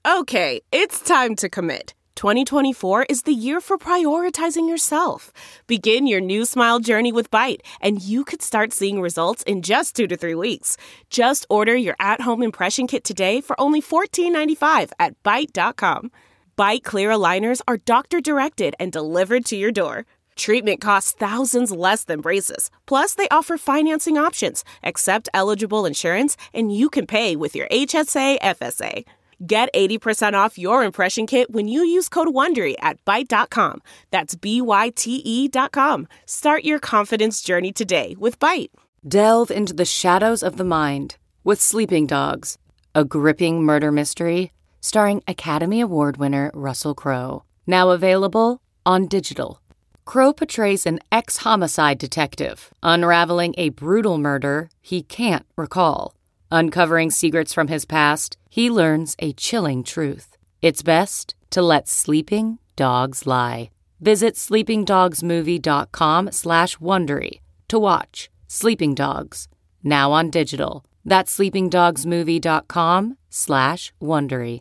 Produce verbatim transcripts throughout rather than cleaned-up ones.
Okay, it's time to commit. twenty twenty-four is the year for prioritizing yourself. Begin your new smile journey with Byte, and you could start seeing results in just two to three weeks. Just order your at-home impression kit today for only fourteen ninety-five at byte dot com. Byte clear aligners are doctor-directed and delivered to your door. Treatment costs thousands less than braces. Plus, they offer financing options, accept eligible insurance, and you can pay with your H S A F S A. Get eighty percent off your impression kit when you use code WONDERY at byte dot com. That's B Y T E dot com. Start your confidence journey today with Byte. Delve into the shadows of the mind with Sleeping Dogs, a gripping murder mystery starring Academy Award winner Russell Crowe. Now available on digital. Crowe portrays an ex-homicide detective unraveling a brutal murder he can't recall. Uncovering secrets from his past, he learns a chilling truth. It's best to let sleeping dogs lie. Visit sleepingdogsmovie.com slash Wondery to watch Sleeping Dogs, now on digital. That's sleepingdogsmovie.com slash Wondery.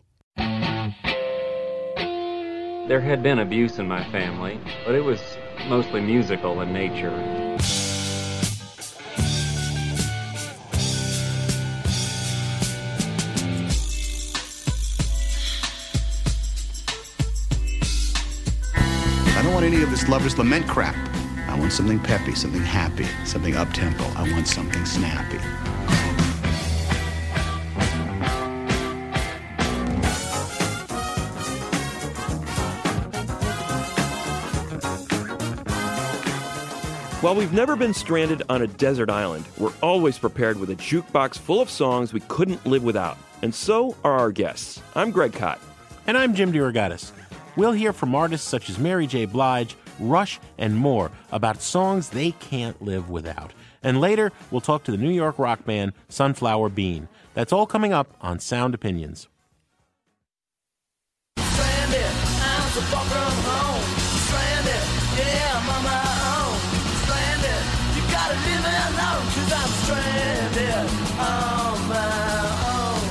There had been abuse in my family, but it was mostly musical in nature. I don't want any of this lover's lament crap. I want something peppy, something happy, something up-tempo. I want something snappy. While we've never been stranded on a desert island, we're always prepared with a jukebox full of songs we couldn't live without. And so are our guests. I'm Greg Kot. And I'm Jim DeRogatis. We'll hear from artists such as Mary J. Blige, Rush, and more about songs they can't live without. And later, we'll talk to the New York rock band Sunflower Bean. That's all coming up on Sound Opinions. Stranded, I'm so far from home. Stranded, yeah, I'm on my own. Stranded, you gotta leave me alone, 'cause I'm stranded on my own.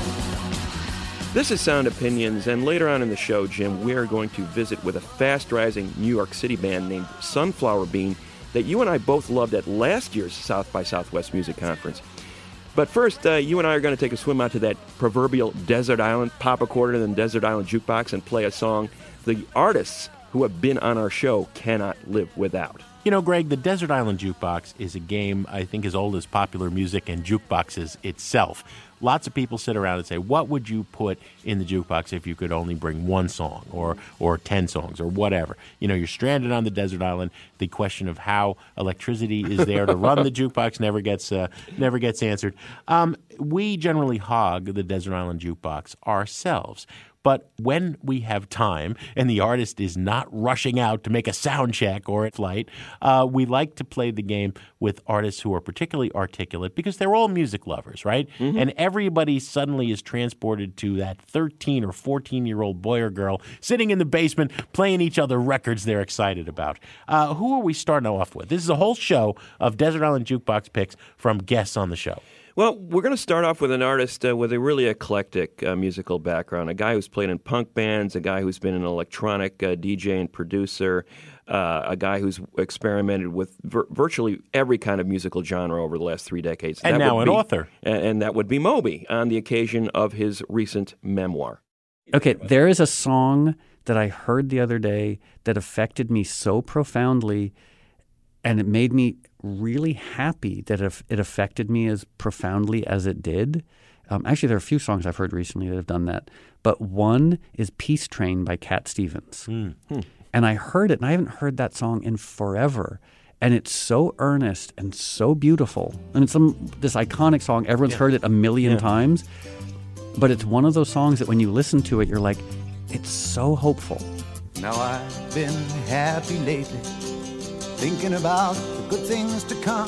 This is Sound Opinions, and later on in the show, Jim, we are going to visit with a fast-rising New York City band named Sunflower Bean that you and I both loved at last year's South by Southwest Music Conference. But first, uh, you and I are going to take a swim out to that proverbial desert island, pop a quarter in the desert island jukebox, and play a song the artists who have been on our show cannot live without. You know, Greg, the Desert Island Jukebox is a game I think as old as popular music and jukeboxes itself. Lots of people sit around and say, what would you put in the jukebox if you could only bring one song or or ten songs or whatever? You know, you're stranded on the desert island. The question of how electricity is there to run the jukebox never gets uh, never gets answered. Um, we generally hog the Desert Island Jukebox ourselves. But when we have time and the artist is not rushing out to make a sound check or a flight, uh, we like to play the game with artists who are particularly articulate because they're all music lovers, right? Mm-hmm. And everybody suddenly is transported to that thirteen or fourteen-year-old boy or girl sitting in the basement playing each other records they're excited about. Uh, who are we starting off with? This is a whole show of Desert Island Jukebox picks from guests on the show. Well, we're going to start off with an artist uh, with a really eclectic uh, musical background, a guy who's played in punk bands, a guy who's been an electronic uh, D J and producer, uh, a guy who's experimented with vir- virtually every kind of musical genre over the last three decades. And that now an be, author. And, and that would be Moby on the occasion of his recent memoir. Okay, there is a song that I heard the other day that affected me so profoundly, and it made me really happy that it affected me as profoundly as it did. Um, actually, there are a few songs I've heard recently that have done that. But one is Peace Train by Cat Stevens. Mm. Hmm. And I heard it, and I haven't heard that song in forever. And it's so earnest and so beautiful. And it's some this iconic song. Everyone's yeah. heard it a million yeah. times. But it's one of those songs that when you listen to it, you're like, it's so hopeful. Now I've been happy lately, thinking about the good things to come,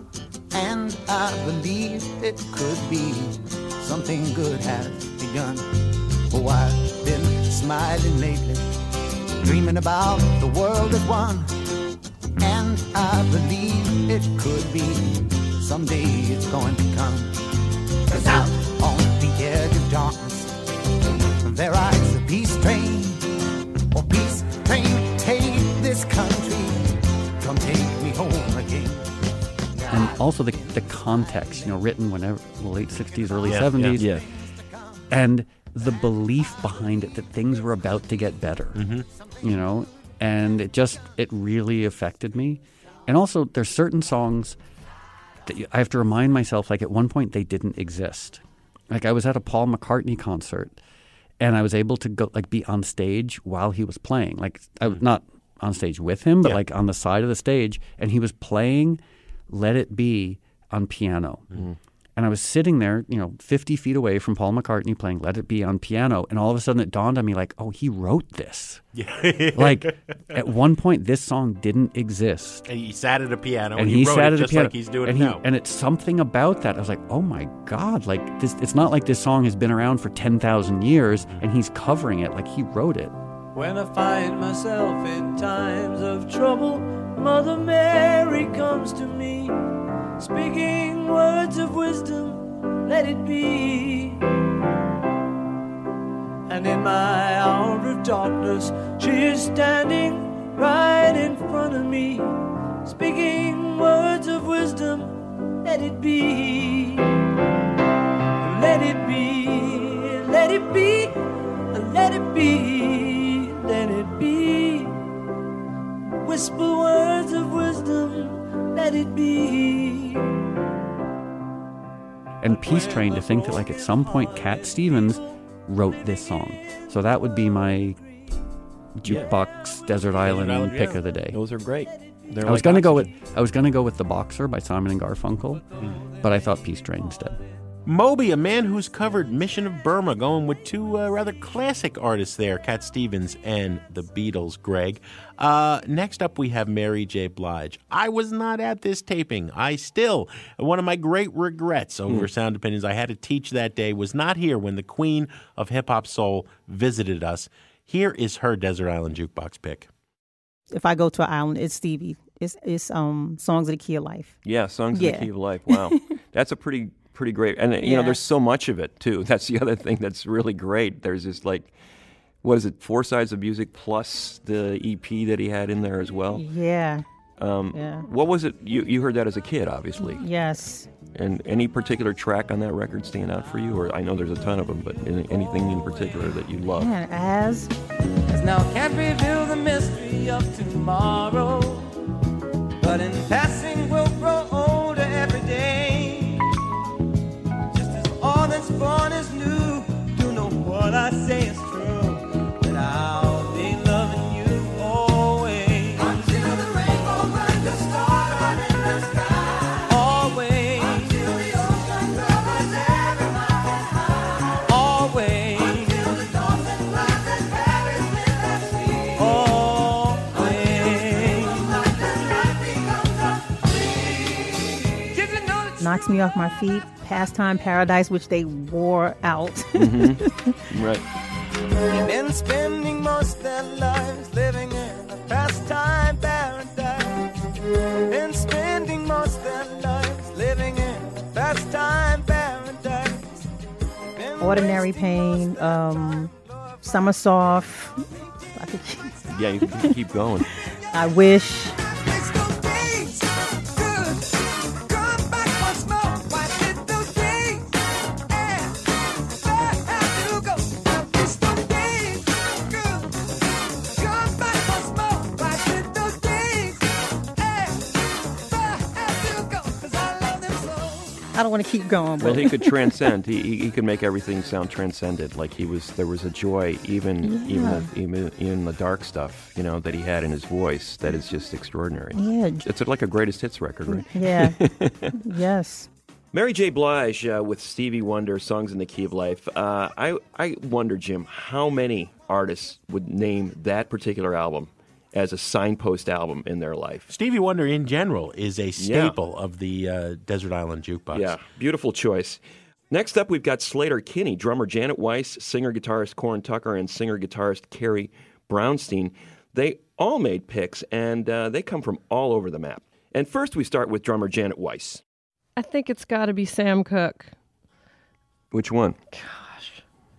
and I believe it could be something good has begun. Oh, I've been smiling lately, dreaming about the world as one, and I believe it could be someday it's going to come. 'Cause out on the edge of darkness, there I train, oh peace train, take this country, come take me home again. And also the the context, you know, written whenever, late sixties, early Yeah, seventies. yeah. And the belief behind it that things were about to get better, Mm-hmm. you know, and it just, it really affected me. And also there's certain songs that you- I have to remind myself, like at one point they didn't exist. Like I was at a Paul McCartney concert and I was able to go, like be on stage while he was playing. Like I was not on stage with him, but Yeah. like on the side of the stage, and he was playing Let It Be on piano. Mm-hmm. And I was sitting there, you know, fifty feet away from Paul McCartney playing Let It Be on piano. And all of a sudden it dawned on me like, oh, he wrote this. Yeah. Like at one point this song didn't exist. And he sat at a piano, And and, he, he, wrote sat it at a just piano. like he's doing and it he- now. And it's something about that. I was like, oh my God, like this, it's not like this song has been around for ten thousand years and he's covering it like he wrote it. When I find myself in times of trouble, Mother Mary comes to me, speaking words of wisdom, let it be. And in my hour of darkness, she is standing right in front of me, speaking words of wisdom, let it be. Let it be, let it be, let it be, let it be. Whisper words of wisdom, let it be. And Peace Train, to think that like at some point Cat Stevens wrote this song. So that would be my jukebox Desert Island Island, pick yeah. of the day. Those are great. They're I was like gonna go with oxygen. I was gonna go with The Boxer by Simon and Garfunkel, Hmm. but I thought Peace Train instead. Moby, a man who's covered Mission of Burma, going with two uh, rather classic artists there, Cat Stevens and the Beatles, Greg. Uh, next up, we have Mary J. Blige. I was not at this taping. I still, one of my great regrets over Sound Opinions, I had to teach that day, was not here when the queen of hip-hop soul visited us. Here is her Desert Island Jukebox pick. If I go to an island, it's Stevie. It's it's um songs of the Key of Life. Yeah, Songs Yeah. in the Key of Life. Wow. That's a pretty pretty great. And, you know, Yeah. there's so much of it, too. That's the other thing that's really great. There's this, like, what is it, four sides of music plus the E P that he had in there as well. Yeah. Um, Yeah. What was it? You, you heard that as a kid, obviously. Yes. And any particular track on that record stand out for you? Or I know there's a ton of them, but any, anything in particular that you love? Yeah, as As now can't reveal the mystery of tomorrow, but in passing we'll grow older every day. Just as all that's born is new, you know what I say is true, that I'll be loving you always. Until the rainbow burns the star in the sky. Always. Until the ocean covers every mountain high. Always. Until the dolphin flies and carries with the sea. Always. Knocks Me Off My Feet, Pastime Paradise, which they wore out. Right. Been spending most their lives living in a pastime paradise. Been spending most their lives living in a pastime paradise. Been Ordinary Pain, um, Summer Soft. I could keep- Yeah, you can keep going. I Wish. Miss those days, good. Come back once more. Why did those days end? Where have you go? I miss those days, good. Come back once more. Why did those days end? Where have you go? 'Cause I love them so. I don't want to keep going, but Well, he could transcend. He, he he could make everything sound transcended. Like he was, there was a joy, even even Yeah. the, even even the dark stuff, you know, that he had in his voice. That is just extraordinary. yeah, It's like a greatest hits record, right? yeah, yes. Mary J. Blige uh, with Stevie Wonder, Songs in the Key of Life. Uh, I I wonder, Jim, how many artists would name that particular album as a signpost album in their life? Stevie Wonder, in general, is a staple of the uh, Desert Island Jukebox. Yeah, beautiful choice. Next up, we've got Slater Kinney, drummer Janet Weiss, singer-guitarist Corin Tucker, and singer-guitarist Carrie Brownstein. They all made picks, and uh, they come from all over the map. And first, we start with drummer Janet Weiss. I think it's got to be Sam Cooke. Which one?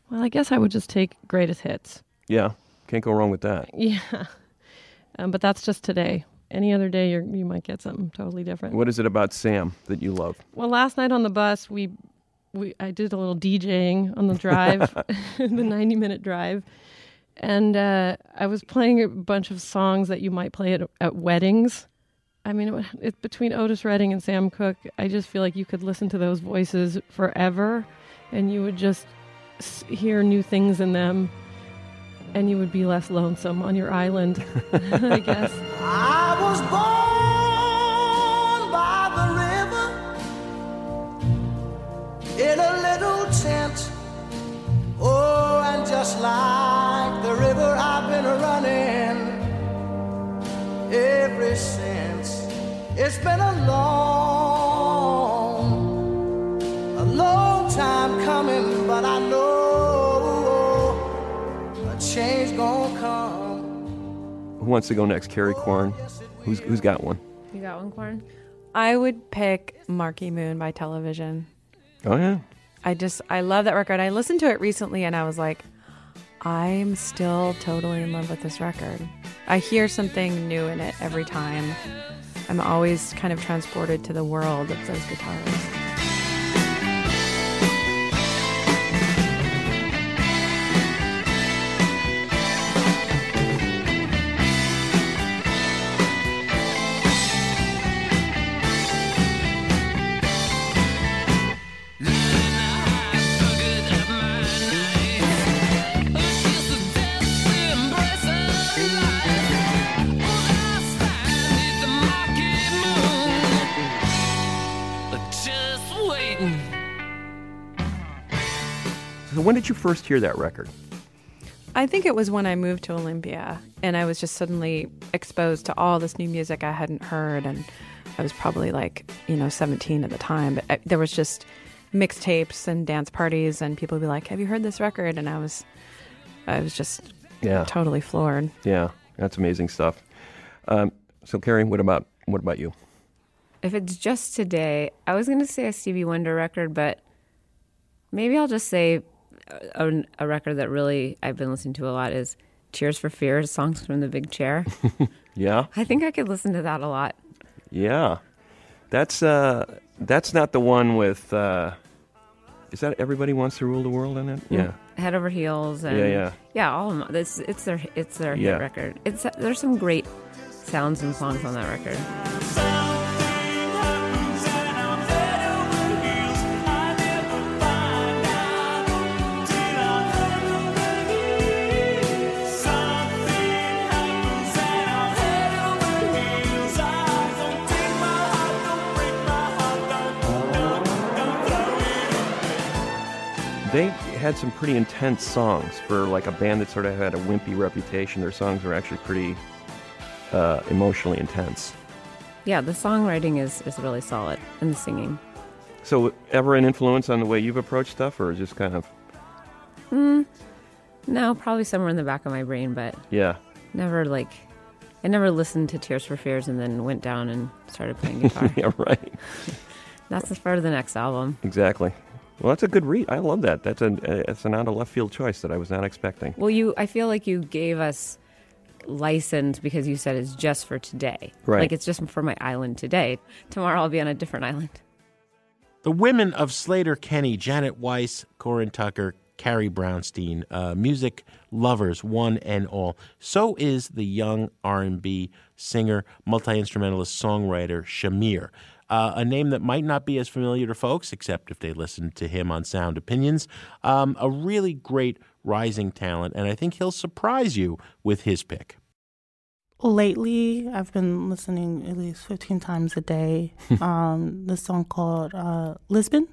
Well, I guess I would just take greatest hits. Yeah, can't go wrong with that. Yeah, um, but that's just today. Any other day, you're, you might get something totally different. What is it about Sam that you love? Well, last night on the bus, we, we I did a little DJing on the drive, the ninety-minute drive, and uh, I was playing a bunch of songs that you might play at, at weddings. I mean, it, it's between Otis Redding and Sam Cooke. I just feel like you could listen to those voices forever, and you would just hear new things in them, and you would be less lonesome on your island, I guess. I was born by the river in a little tent. Oh, and just like the river, I've been running ever since. It's been a long, a long time coming, but I know a change gonna come. Who wants to go next? Carrie Corn? Who's who's got one? You got one, Corn? I would pick Marquee Moon by Television. Oh, yeah. I just, I love that record. I listened to it recently and I was like, I'm still totally in love with this record. I hear something new in it every time. I'm always kind of transported to the world of those guitars. So when did you first hear that record? I think it was when I moved to Olympia and I was just suddenly exposed to all this new music I hadn't heard, and I was probably like, you know, seventeen at the time, but I, there was just mixtapes and dance parties and people would be like, have you heard this record? And I was I was just yeah. totally floored. Yeah, that's amazing stuff. Um, so Carrie, what about what about you? If it's just today, I was going to say a Stevie Wonder record, but maybe I'll just say a, a record that really I've been listening to a lot is Tears for Fears, Songs from the Big Chair. Yeah? I think I could listen to that a lot. Yeah. That's uh, that's not the one with, uh, is that Everybody Wants to Rule the World in it? Yeah. Head Over Heels. And yeah, yeah. Yeah, all of them. It's, it's their, it's their yeah. hit record. It's There's some great sounds and songs on that record. They had some pretty intense songs for like a band that sort of had a wimpy reputation. Their songs were actually pretty uh, emotionally intense. Yeah, the songwriting is, is really solid, and the singing. So ever an influence on the way you've approached stuff, or just kind of... Mm, no, probably somewhere in the back of my brain, but yeah, never like... I never listened to Tears for Fears and then went down and started playing guitar. Yeah, right. That's the start of the next album. Exactly. Well, that's a good read. I love that. That's a it's an out of left field choice that I was not expecting. Well, you, I feel like you gave us license because you said it's just for today. Right. Like it's just for my island today. Tomorrow I'll be on a different island. The women of Sleater-Kinney, Janet Weiss, Corin Tucker, Carrie Brownstein, uh, music lovers, one and all. So is the young R and B singer, multi-instrumentalist, songwriter Shamir. Uh, a name that might not be as familiar to folks, except if they listen to him on Sound Opinions. Um, a really great rising talent, and I think he'll surprise you with his pick. Lately, I've been listening at least fifteen times a day. um, this song called uh, Lisbon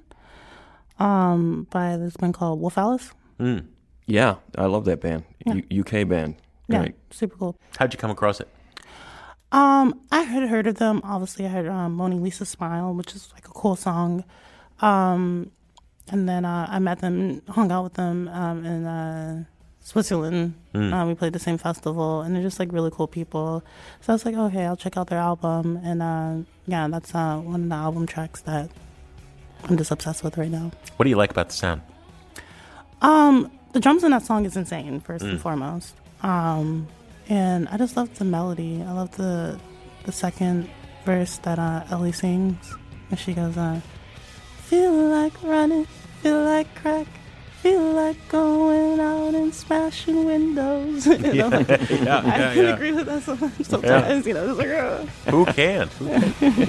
um, by this band called Wolf Alice. Mm. Yeah, I love that band. Yeah. U- UK band. Yeah, right. super cool. How'd you come across it? Um, I had heard of them. Obviously, I heard um, Mona Lisa Smile, which is like a cool song. Um, and then uh, I met them, hung out with them um, in uh, Switzerland. Mm. Uh, we played the same festival, and they're just like really cool people. So I was like, okay, I'll check out their album. And uh, yeah, that's uh, one of the album tracks that I'm just obsessed with right now. What do you like about the sound? Um, the drums in that song is insane, first Mm. and foremost. Um, and I just love the melody. I love the the second verse that uh, Ellie sings. And she goes, uh, feel like running, feel like crack, feel like going out and smashing windows. You know, Yeah, like, yeah, I yeah, can yeah. agree with that so much sometimes. You know, it's like, oh. Who can't? Who can't?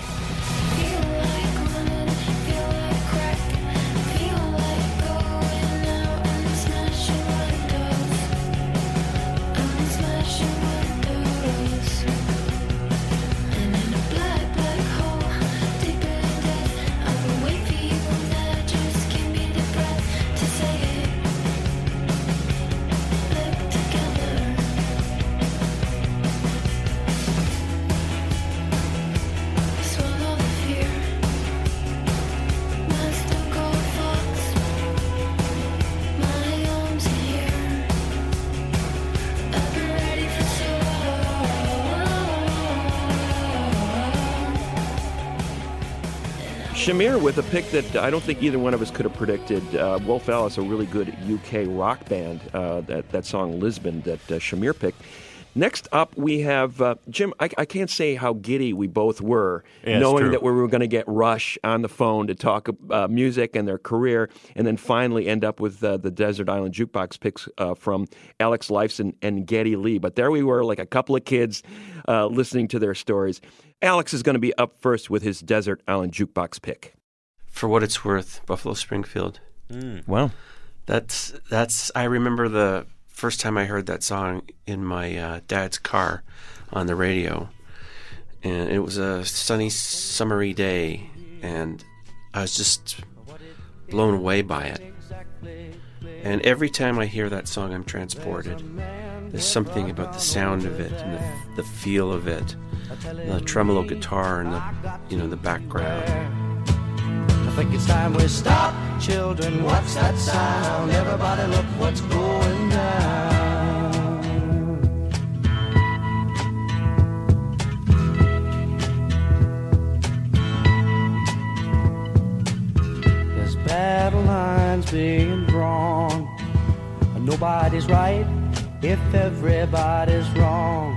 Shamir with a pick that I don't think either one of us could have predicted. Uh, Wolf Alice, a really good U K rock band. Uh, that that song Lisbon that uh, Shamir picked. Next up, we have uh, Jim. I, I can't say how giddy we both were, Yeah, it's knowing true. that we were going to get Rush on the phone to talk uh, music and their career, and then finally end up with uh, the Desert Island Jukebox picks uh, from Alex Lifeson and Geddy Lee. But there we were, like a couple of kids uh, listening to their stories. Alex is going to be up first with his Desert Island Jukebox pick. For what it's worth, Buffalo Springfield. Mm. Wow. That's, that's, I remember the first time I heard that song in my uh, dad's car on the radio. And it was a sunny, summery day, and I was just blown away by it. And every time I hear that song, I'm transported. There's something about the sound of it and the, the feel of it, the tremolo guitar and the, you know, the background. I think it's time we stop, children. What's that sound? Everybody, look what's going down. There's battle lines being drawn. Nobody's right if everybody's wrong.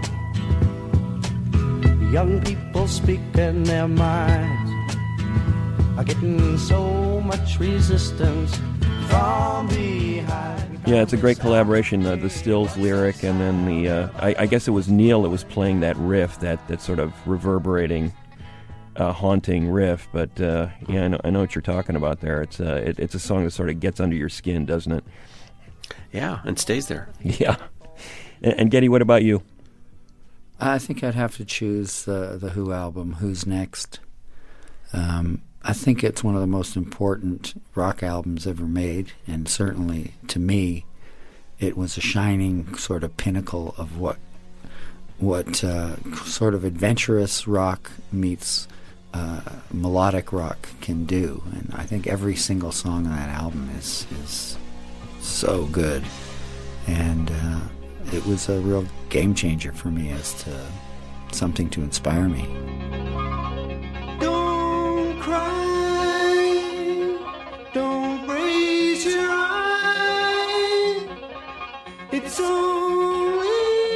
Young people speaking their minds are getting so much resistance from behind. Yeah, it's a great collaboration. Uh, the Stills lyric, and then the uh, I, I guess it was Neil that was playing that riff, that that sort of reverberating, uh, haunting riff. But uh, yeah, I know, I know what you're talking about there. It's uh, it, it's a song that sort of gets under your skin, doesn't it? Yeah, and stays there. Yeah. And, and Geddy, what about you? I think I'd have to choose the the Who album, Who's Next. Um, I think it's one of the most important rock albums ever made, and certainly to me, it was a shining sort of pinnacle of what what uh, sort of adventurous rock meets uh, melodic rock can do. And I think every single song on that album is is so good, and uh, it was a real game changer for me as to something to inspire me. Don't cry, don't raise your eye. It's only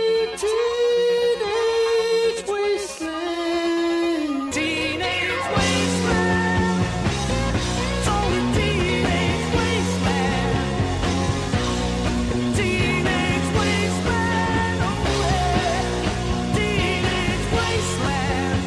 teenage wasteland. Teenage wasteland. It's only teenage wasteland. Teenage wasteland. Oh yeah. Teenage wasteland.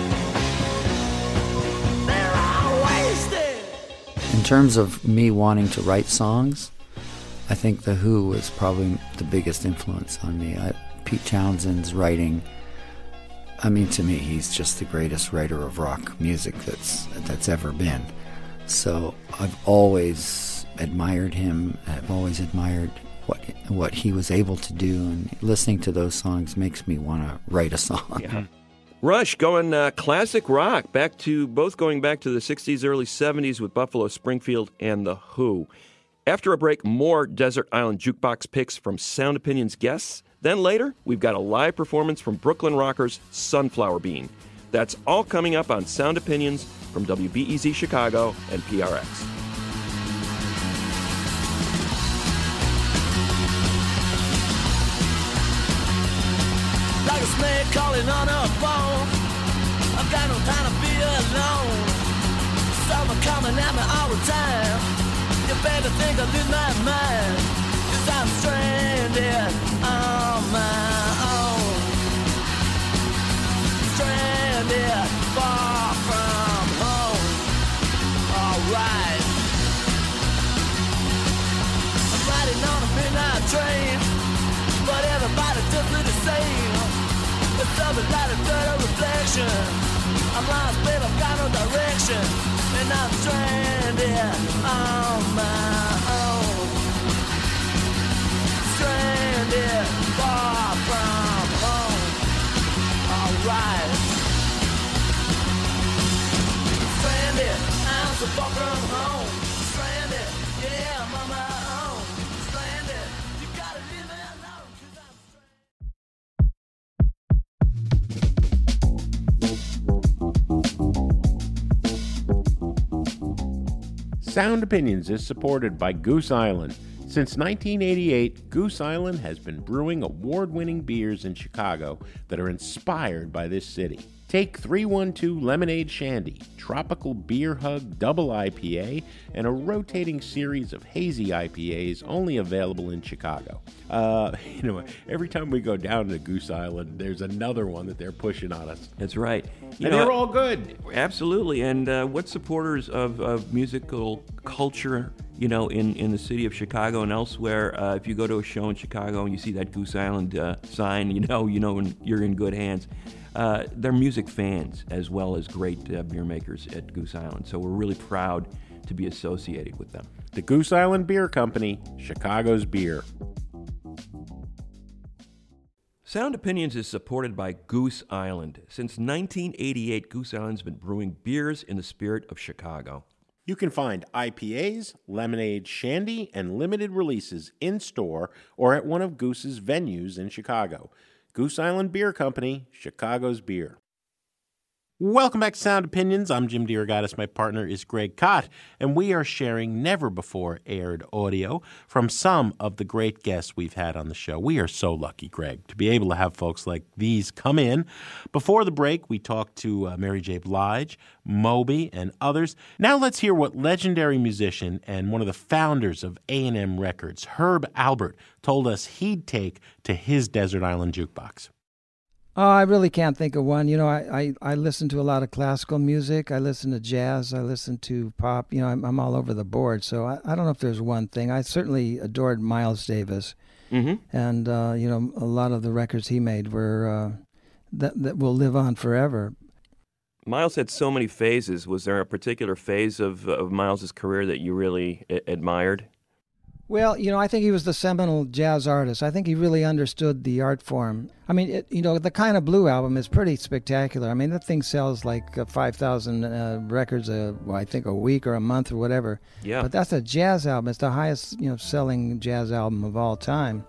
They're all wasted. In terms of me wanting to write songs, I think The Who was probably the biggest influence on me. I, Pete Townshend's writing, I mean, to me, he's just the greatest writer of rock music that's that's ever been. So I've always admired him. I've always admired what what he was able to do, and listening to those songs makes me want to write a song. Yeah. Rush going uh, classic rock, back to both going back to the sixties, early seventies with Buffalo Springfield and The Who. After a break, more Desert Island Jukebox picks from Sound Opinions guests. Then later, we've got a live performance from Brooklyn rockers Sunflower Bean. That's all coming up on Sound Opinions from W B E Z Chicago and P R X. a snake calling on a phone. I've got no time to be alone. Someone coming at me all the time. You better think I lose my mind, 'cause I'm stranded on my own. Stranded far from home. Alright. I'm riding on a midnight train, but everybody just do the same. It's something like a third reflection. I'm lost, but I've got no direction, and I'm stranded on my own. Stranded far from home. Alright. Stranded, I'm so far from home. Stranded, yeah, I'm on my own. Stranded, you gotta leave me alone, 'cause I'm Sound Opinions is supported by Goose Island. Since nineteen eighty-eight, Goose Island has been brewing award-winning beers in Chicago that are inspired by this city. Take three one two Lemonade Shandy, Tropical Beer Hug Double I P A, and a rotating series of hazy I P As only available in Chicago. Uh, you know, every time we go down to Goose Island, there's another one that they're pushing on us. That's right. You and know, they're all good. Absolutely. And uh, what supporters of, of musical culture, you know, in, in the city of Chicago and elsewhere, uh, if you go to a show in Chicago and you see that Goose Island uh, sign, you know, you know you're in good hands. Uh, they're music fans as well as great uh, beer makers at Goose Island. So we're really proud to be associated with them. The Goose Island Beer Company, Chicago's beer. Sound Opinions is supported by Goose Island. Since nineteen eighty-eight, Goose Island's been brewing beers in the spirit of Chicago. You can find I P As, lemonade, shandy, and limited releases in-store or at one of Goose's venues in Chicago. Goose Island Beer Company, Chicago's beer. Welcome back to Sound Opinions. I'm Jim DeRogatis. My partner is Greg Kot, and we are sharing never-before-aired audio from some of the great guests we've had on the show. We are so lucky, Greg, to be able to have folks like these come in. Before the break, we talked to uh, Mary J. Blige, Moby, and others. Now let's hear what legendary musician and one of the founders of A and M Records, Herb Alpert, told us he'd take to his Desert Island Jukebox. Oh, I really can't think of one. You know, I, I, I listen to a lot of classical music. I listen to jazz. I listen to pop. You know, I'm, I'm all over the board. So I, I don't know if there's one thing. I certainly adored Miles Davis. Mm-hmm. And, uh, you know, a lot of the records he made were uh, that, that will live on forever. Miles had so many phases. Was there a particular phase of, of Miles's career that you really a- admired? Well, you know, I think he was the seminal jazz artist. I think he really understood the art form. I mean, it, you know, the Kind of Blue album is pretty spectacular. I mean, that thing sells like uh, five thousand uh, records, a, well, I think, a week or a month or whatever. Yeah. But that's a jazz album. It's the highest, you know, selling jazz album of all time.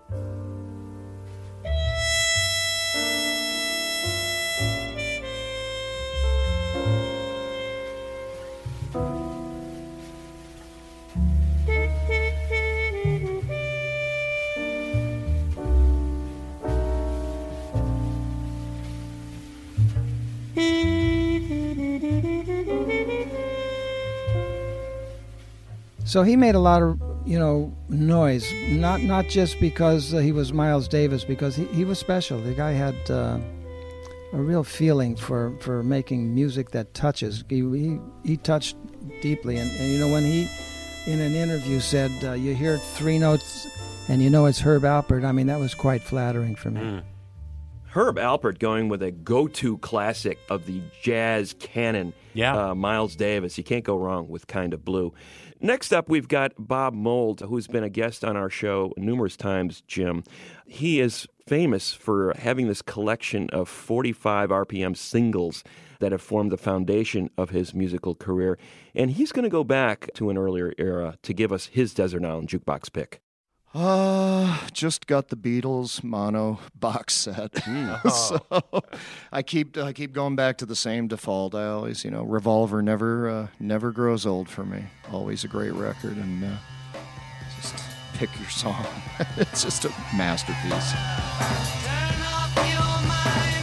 So he made a lot of, you know, noise, not not just because uh, he was Miles Davis, because he, he was special. The guy had uh, a real feeling for, for making music that touches. He he, he touched deeply, and, and, you know, when he, in an interview, said, uh, you hear three notes and you know it's Herb Alpert, I mean, that was quite flattering for me. Mm. Herb Alpert going with a go-to classic of the jazz canon, yeah. uh, Miles Davis. You can't go wrong with Kind of Blue. Next up, we've got Bob Mould, who's been a guest on our show numerous times, Jim. He is famous for having this collection of forty-five R P M singles that have formed the foundation of his musical career. And he's going to go back to an earlier era to give us his Desert Island Jukebox pick. Uh, just got the Beatles mono box set. Mm. So I keep I keep going back to the same default. I always, you know, Revolver never uh, never grows old for me. Always a great record, and uh, just pick your song. It's just a masterpiece. Turn off your mind.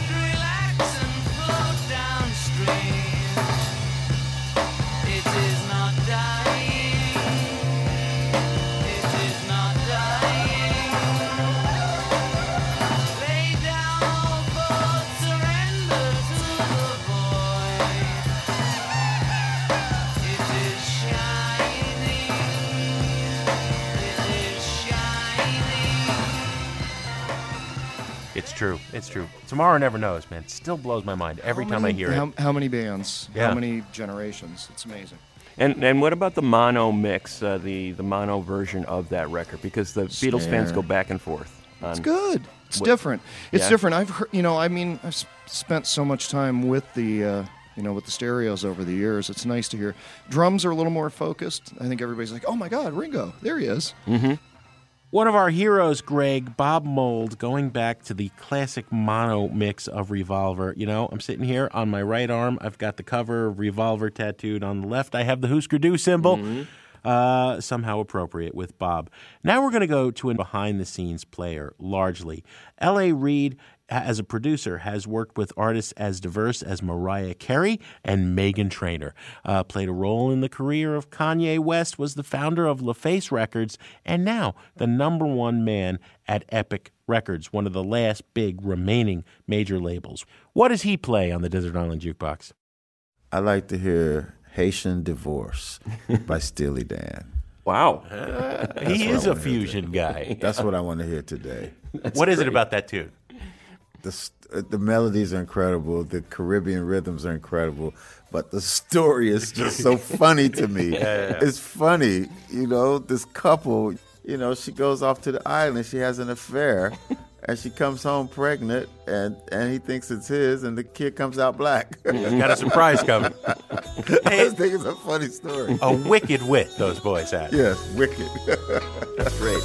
It's true. It's true. Tomorrow Never Knows, man. It still blows my mind every How time many- I hear how, it. How many bands? Yeah. How many generations? It's amazing. And and what about the mono mix, uh, the the mono version of that record? Because the Beatles fans Snare. go back and forth. On It's good. It's what- different. It's Yeah? different. I've heard, you know, I mean, I've s- spent so much time with the, uh, you know, with the stereos over the years. It's nice to hear. Drums are a little more focused. I think everybody's like, oh my God, Ringo, there he is. Mm-hmm. One of our heroes, Greg, Bob Mould, going back to the classic mono mix of Revolver. You know, I'm sitting here on my right arm. I've got the cover of Revolver tattooed on the left. I have the Husker Du symbol. Mm-hmm. Uh, somehow appropriate with Bob. Now we're going to go to a behind-the-scenes player, largely. L A. Reid, as a producer, has worked with artists as diverse as Mariah Carey and Meghan Trainor. Uh, played a role in the career of Kanye West, was the founder of LaFace Records, and now the number one man at Epic Records, one of the last big remaining major labels. What does he play on the Desert Island Jukebox? I like to hear Haitian Divorce by Steely Dan. Wow. That's he what is I a wanna hear fusion today. guy. That's what I want to hear today. What is it about that tune? The, st- the melodies are incredible. The Caribbean rhythms are incredible. But the story is just so funny to me. Yeah, yeah, yeah. It's funny. You know, this couple, you know, she goes off to the island. She has an affair. And she comes home pregnant, and, and he thinks it's his, and the kid comes out black. He's got a surprise coming. I just think it's a funny story. A wicked wit those boys had. Yes, wicked. That's great.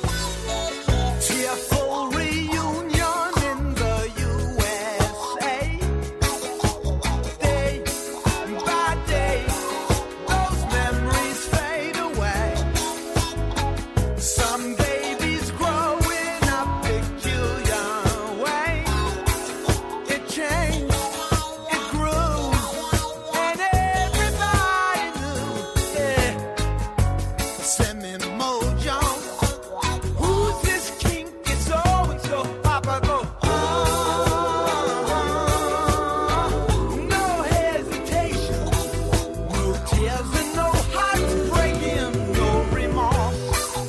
Tearful reunion in the U S A. Day by day, those memories fade away. Some babies growing up peculiar way. It changed, it grew, and everybody knew. Yeah. Send me mojo. Who's this kinky so and so? Papa go. Oh, no hesitation, no tears and no heartbreaking, no remorse.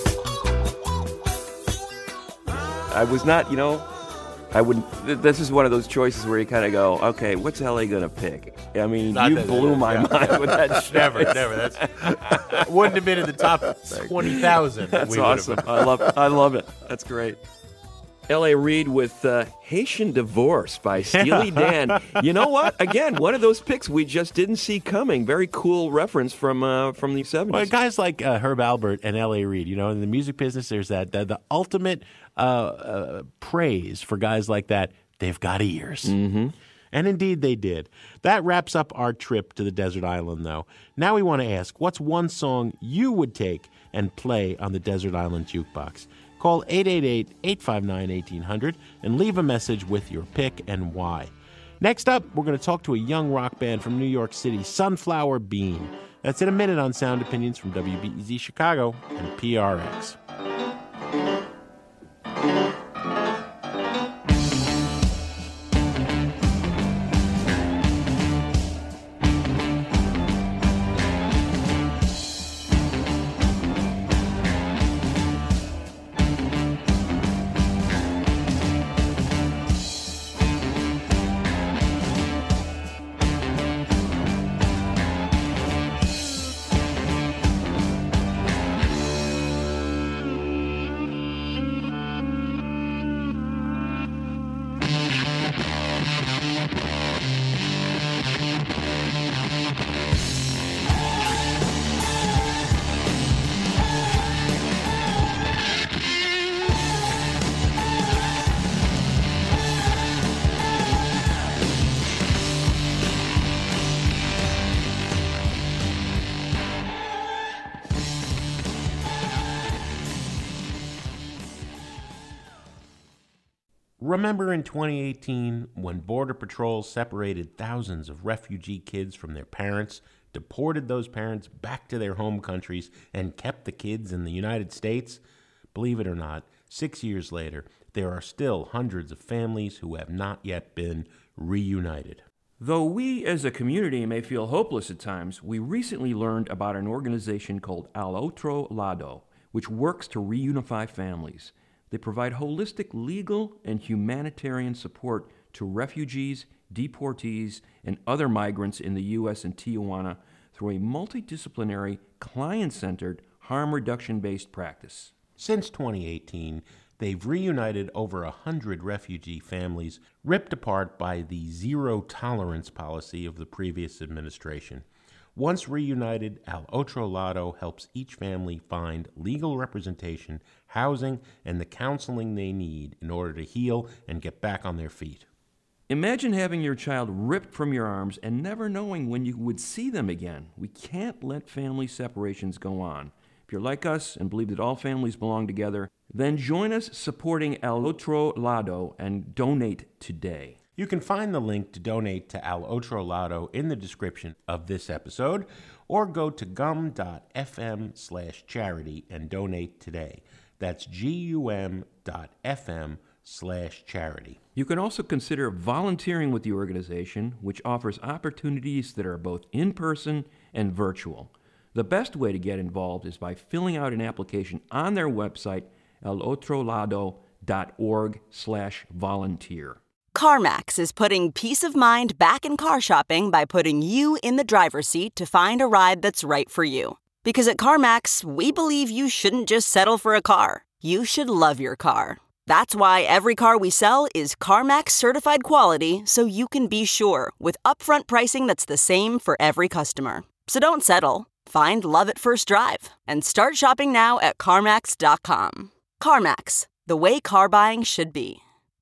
I was not, you know, I would. Th- this is one of those choices where you kind of go, okay, what's L A gonna pick? I mean, Not you that- blew my yeah. mind with that. choice. Never, never. That's wouldn't have been in the top twenty thousand. That's awesome. I love, I love it. That's great. L A. Reid with uh, Haitian Divorce by Steely Dan. You know what? Again, one of those picks we just didn't see coming. Very cool reference from uh, from the seventies. Well, guys like uh, Herb Alpert and L A. Reid, you know, in the music business, there's that the, the ultimate uh, uh, praise for guys like that. They've got ears. Mm-hmm. And indeed they did. That wraps up our trip to the desert island, though. Now we want to ask, what's one song you would take and play on the Desert Island Jukebox? Call eight eight eight, eight five nine, one eight hundred and leave a message with your pick and why. Next up, we're going to talk to a young rock band from New York City, Sunflower Bean. That's in a minute on Sound Opinions from W B E Z Chicago and P R X. Remember in twenty eighteen when Border Patrol separated thousands of refugee kids from their parents, deported those parents back to their home countries, and kept the kids in the United States? Believe it or not, six years later, there are still hundreds of families who have not yet been reunited. Though we as a community may feel hopeless at times, we recently learned about an organization called Al Otro Lado, which works to reunify families. They provide holistic legal and humanitarian support to refugees, deportees, and other migrants in the U S and Tijuana through a multidisciplinary, client-centered, harm reduction-based practice. Since twenty eighteen, they've reunited over a hundred refugee families ripped apart by the zero-tolerance policy of the previous administration. Once reunited, Al Otro Lado helps each family find legal representation, housing, and the counseling they need in order to heal and get back on their feet. Imagine having your child ripped from your arms and never knowing when you would see them again. We can't let family separations go on. If you're like us and believe that all families belong together, then join us supporting Al Otro Lado and donate today. You can find the link to donate to Al Otro Lado in the description of this episode, or go to gum.fm slash charity and donate today. That's gum.fm slash charity. You can also consider volunteering with the organization, which offers opportunities that are both in-person and virtual. The best way to get involved is by filling out an application on their website, alotrolado.org slash volunteer. CarMax is putting peace of mind back in car shopping by putting you in the driver's seat to find a ride that's right for you. Because at CarMax, we believe you shouldn't just settle for a car. You should love your car. That's why every car we sell is CarMax certified quality, so you can be sure with upfront pricing that's the same for every customer. So don't settle. Find love at first drive and start shopping now at CarMax dot com. CarMax, the way car buying should be.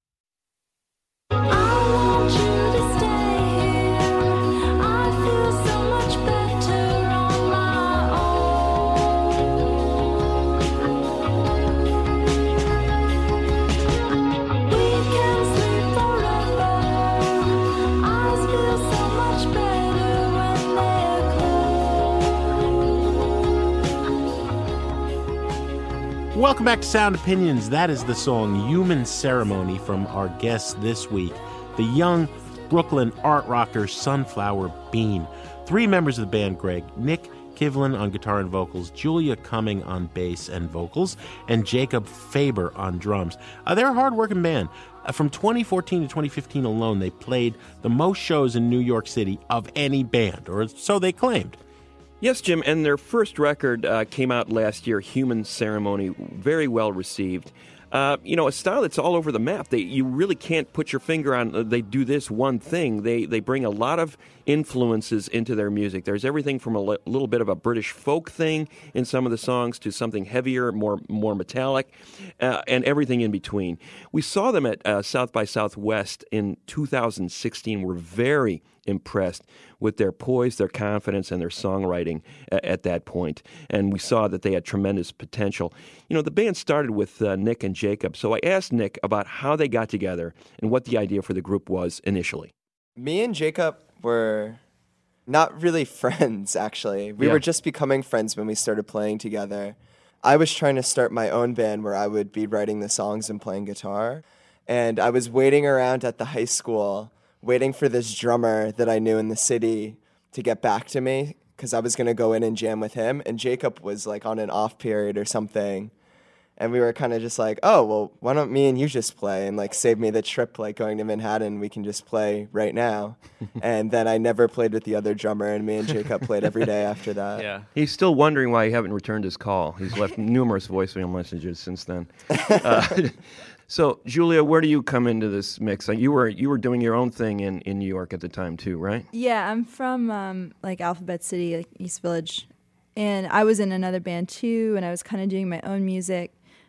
Welcome back to Sound Opinions. That is the song Human Ceremony from our guest this week, the young Brooklyn art rocker Sunflower Bean. Three members of the band, Greg: Nick Kivlin on guitar and vocals, Julia Cumming on bass and vocals, and Jacob Faber on drums. Uh, they're a hard-working band. Uh, from twenty fourteen to twenty fifteen alone, they played the most shows in New York City of any band, or so they claimed. Yes, Jim, and their first record uh, came out last year, Human Ceremony, very well received. Uh, you know, a style that's all over the map. They, you really can't put your finger on, uh, they do this one thing. They they bring a lot of influences into their music. There's everything from a li- little bit of a British folk thing in some of the songs to something heavier, more more metallic, uh, and everything in between. We saw them at uh, South by Southwest in two thousand sixteen. We're very impressed with their poise, their confidence, and their songwriting at, at that point. And we saw that they had tremendous potential. You know, the band started with uh, Nick and Jacob, so I asked Nick about how they got together and what the idea for the group was initially. Me and Jacob were not really friends, actually. We Yeah. were just becoming friends when we started playing together. I was trying to start my own band where I would be writing the songs and playing guitar. And I was waiting around at the high school, waiting for this drummer that I knew in the city to get back to me because I was going to go in and jam with him. And Jacob was like on an off period or something. And we were kind of just like, oh, well, why don't me and you just play and like save me the trip, like going to Manhattan. We can just play right now. And then I never played with the other drummer, and me and Jacob played every day after that. Yeah. He's still wondering why you haven't returned his call. He's left numerous voicemail messages since then. Uh, so, Julia, where do you come into this mix? Like, you were you were doing your own thing in, in New York at the time too, right? Yeah, I'm from um, like Alphabet City, like East Village, and I was in another band too, and I was kind of doing my own music.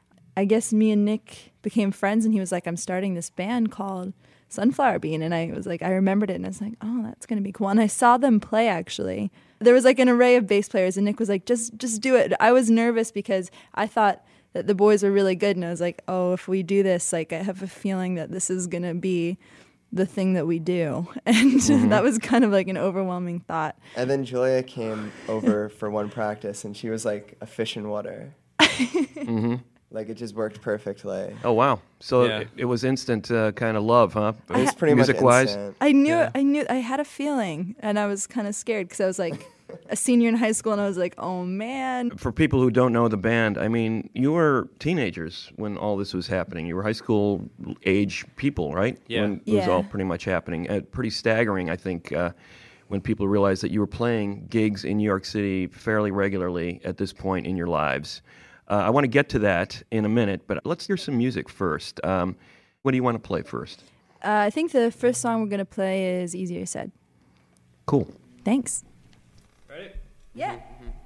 I guess me and Nick became friends, and he was like, I'm starting this band called Sunflower Bean. And I was like, I remembered it, and I was like, oh, that's going to be cool. And I saw them play, actually. There was like an array of bass players, and Nick was like, just just do it. I was nervous because I thought that the boys were really good, and I was like, oh, if we do this, like, I have a feeling that this is going to be the thing that we do. And Mhm. that was kind of like an overwhelming thought. And then Julia came over for one practice, and she was like a fish in water. Mm-hmm. Like, it just worked perfectly. Oh, wow. So Yeah. it, it was instant uh, kind of love, huh? It was pretty much Music-wise? instant. I knew Yeah. I knew I had a feeling, and I was kind of scared because I was like, a senior in high school, and I was like, oh man. For people who don't know the band, I mean, you were teenagers when all this was happening. You were high school age people, right? Yeah. When it was Yeah. all pretty much happening. Uh, pretty staggering, I think, uh, when people realized that you were playing gigs in New York City fairly regularly at this point in your lives. Uh, I want to get to that in a minute, but let's hear some music first. Um, what do you want to play first? Uh, I think the first song we're going to play is Easier Said. Cool. Thanks. Ready? Yeah.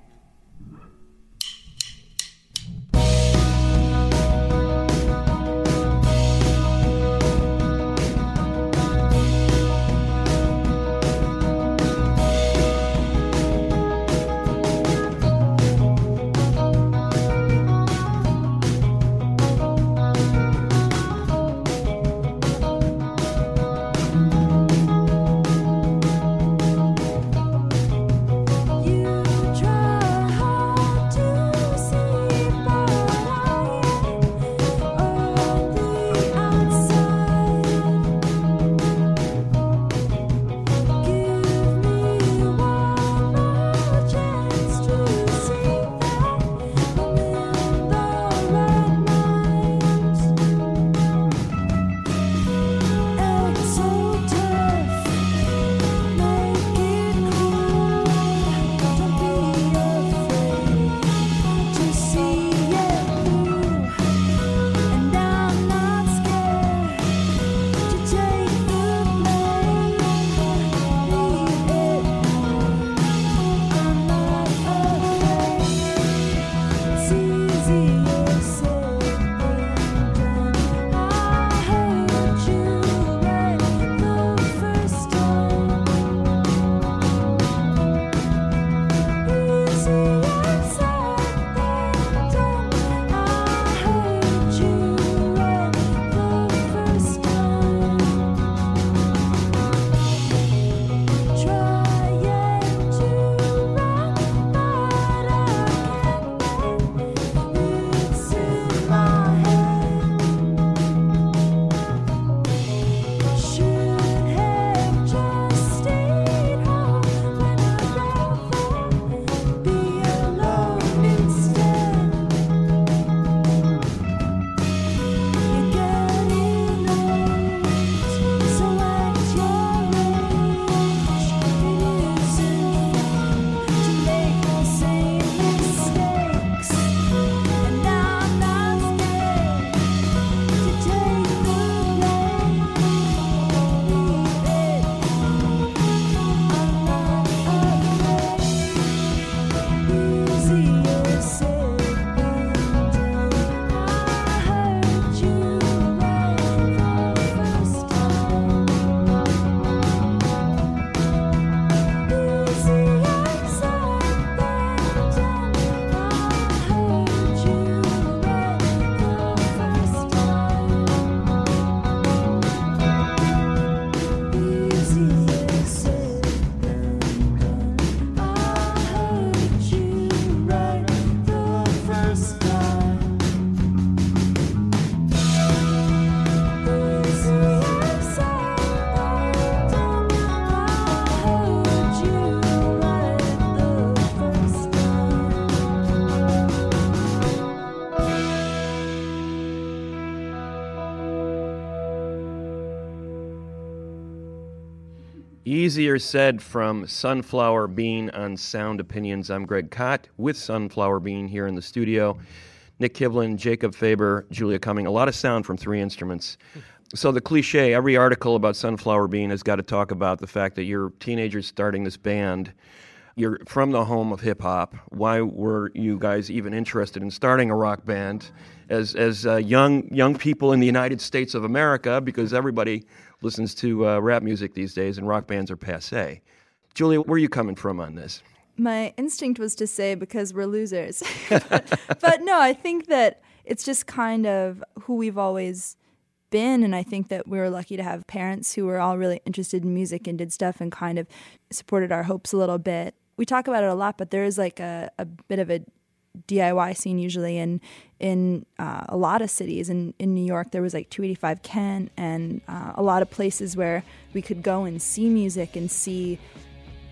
Easier Said from Sunflower Bean on Sound Opinions. I'm Greg Kot with Sunflower Bean here in the studio. Nick Kivlin, Jacob Faber, Julia Cumming. A lot of sound from three instruments. So the cliche, every article about Sunflower Bean has got to talk about the fact that you're teenagers starting this band. You're from the home of hip-hop. Why were you guys even interested in starting a rock band as as uh, young young people in the United States of America? Because everybody listens to uh, rap music these days, and rock bands are passé. Julia, where are you coming from on this? My instinct was to say because we're losers. but, but no, I think that it's just kind of who we've always been, and I think that we were lucky to have parents who were all really interested in music and did stuff and kind of supported our hopes a little bit. We talk about it a lot, but there is like a, a bit of a D I Y scene usually in in uh, a lot of cities. In, in New York, there was like two eighty-five Kent and uh, a lot of places where we could go and see music and see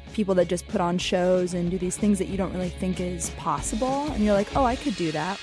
people that just put on shows and do these things that you don't really think is possible. And you're like, oh, I could do that.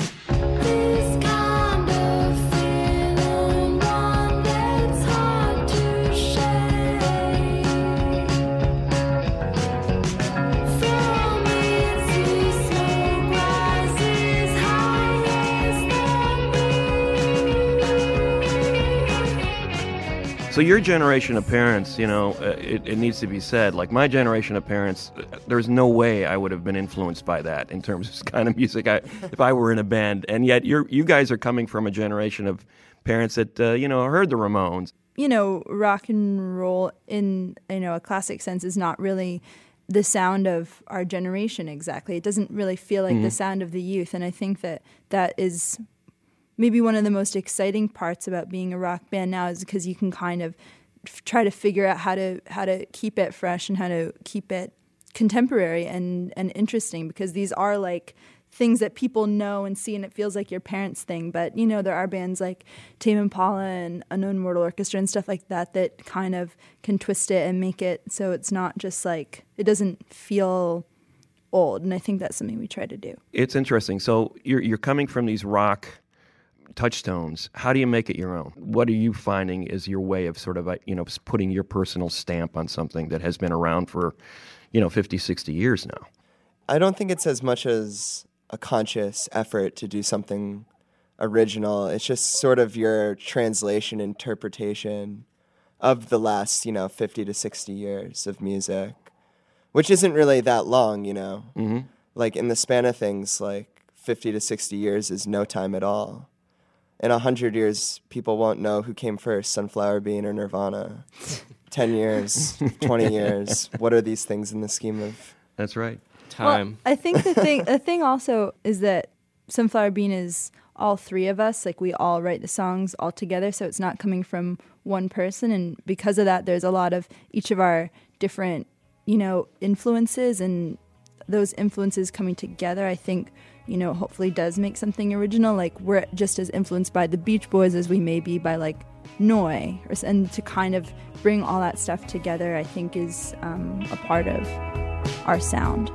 So your generation of parents, you know, uh, it, it needs to be said, like my generation of parents, uh, there's no way I would have been influenced by that in terms of kind of music I, if I were in a band. And yet you're, you guys are coming from a generation of parents that, uh, you know, heard the Ramones. You know, rock and roll in, you know, a classic sense is not really the sound of our generation exactly. It doesn't really feel like Mm-hmm. the sound of the youth. And I think that that is maybe one of the most exciting parts about being a rock band now is because you can kind of f- try to figure out how to how to keep it fresh and how to keep it contemporary and, and interesting, because these are like things that people know and see and it feels like your parents' thing. But, you know, there are bands like Tame Impala and Unknown Mortal Orchestra and stuff like that that kind of can twist it and make it so it's not just like, it doesn't feel old. And I think that's something we try to do. It's interesting. So you're you're coming from these rock touchstones. How do you make it your own? What are you finding is your way of sort of, uh, you know, putting your personal stamp on something that has been around for, you know, fifty, sixty years now? I don't think it's as much as a conscious effort to do something original. It's just sort of your translation, interpretation of the last, you know, fifty to sixty years of music, which isn't really that long, you know. Mm-hmm. Like in the span of things, like fifty to sixty years is no time at all. In a hundred years, people won't know who came first, Sunflower Bean or Nirvana. Ten years, twenty years. What are these things in the scheme of That's right. time? Well, I think the thing the thing also is that Sunflower Bean is all three of us. Like we all write the songs all together, so it's not coming from one person. And because of that, there's a lot of each of our different, you know, influences, and those influences coming together, I think, you know, hopefully does make something original. Like we're just as influenced by the Beach Boys as we may be by like Noi, or, and to kind of bring all that stuff together, I think is um, a part of our sound.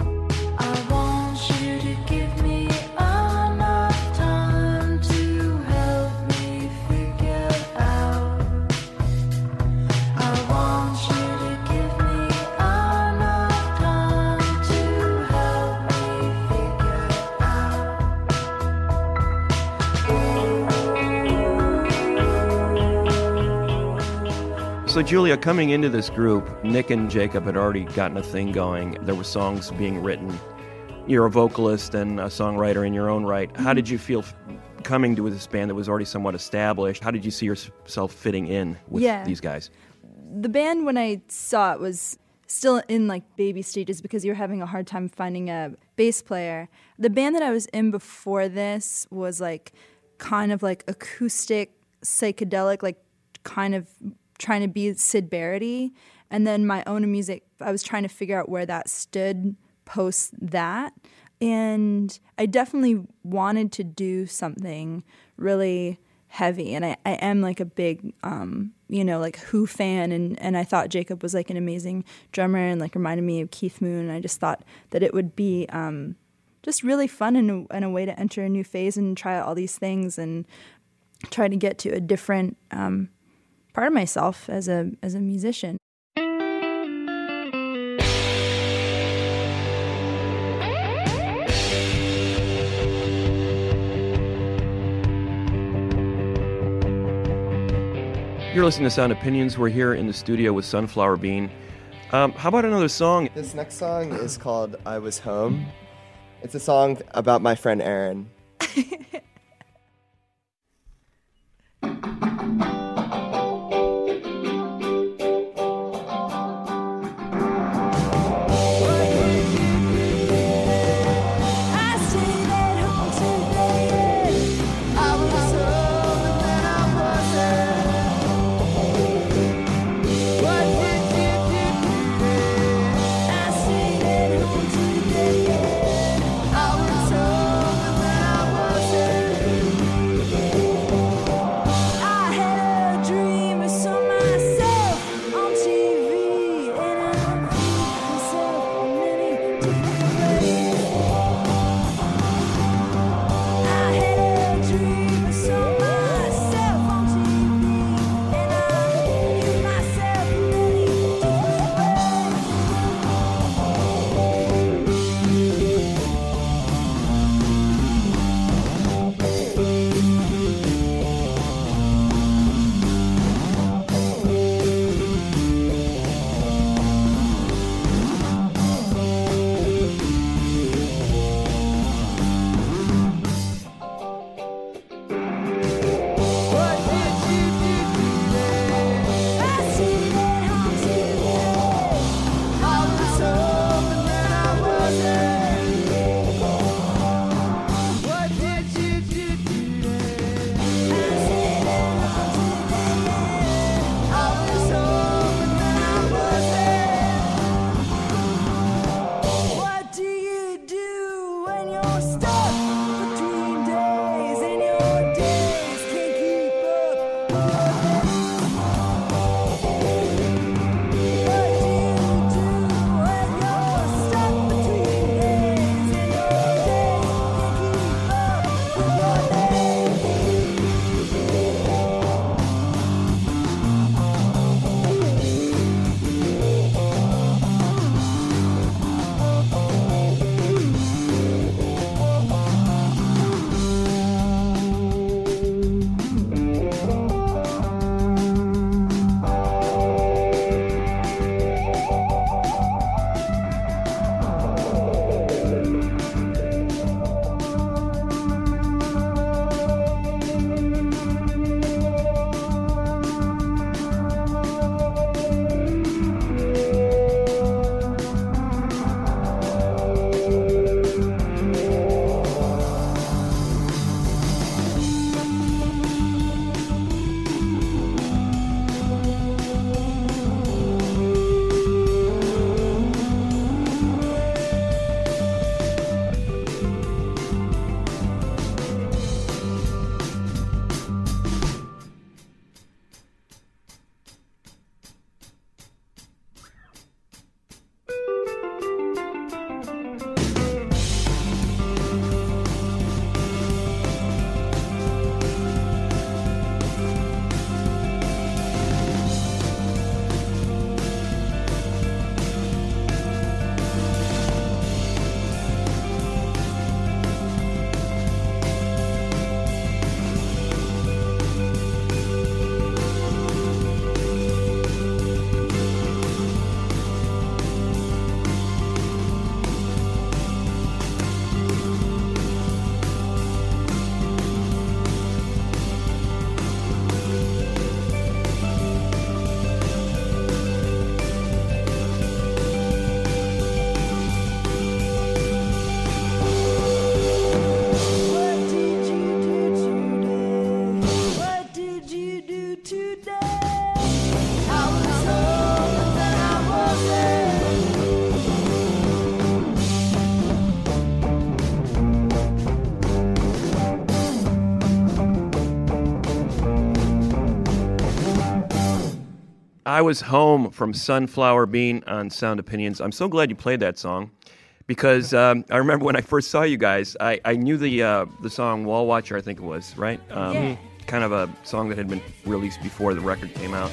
I want you to give me enough time to help me figure out. I want you to give me enough time to help me figure So, Julia, coming into this group, Nick and Jacob had already gotten a thing going. There were songs being written. You're a vocalist and a songwriter in your own right. How did you feel f- coming to this band that was already somewhat established? How did you see yourself fitting in with Yeah. these guys? The band, when I saw it, was still in like baby stages because you were having a hard time finding a bass player. The band that I was in before this was like kind of like acoustic, psychedelic, like kind of trying to be Syd Barrett-y. And then my own music, I was trying to figure out where that stood post that. And I definitely wanted to do something really heavy. And I, I am like a big, um, you know, like Who fan. And, and I thought Jacob was like an amazing drummer and like reminded me of Keith Moon. And I just thought that it would be um, just really fun and a, and a way to enter a new phase and try out all these things and try to get to a different um, part of myself as a as a musician. You're listening to Sound Opinions. We're here in the studio with Sunflower Bean. Um, how about another song? This next song is called I Was Home. It's a song about my friend Aaron. I was home and then I wasn't. I Was Home from Sunflower Bean on Sound Opinions. I'm so glad you played that song because um, I remember when I first saw you guys, I, I knew the uh, the song Wall Watcher, I think it was, right? Um, Yeah. Kind of a song that had been released before the record came out.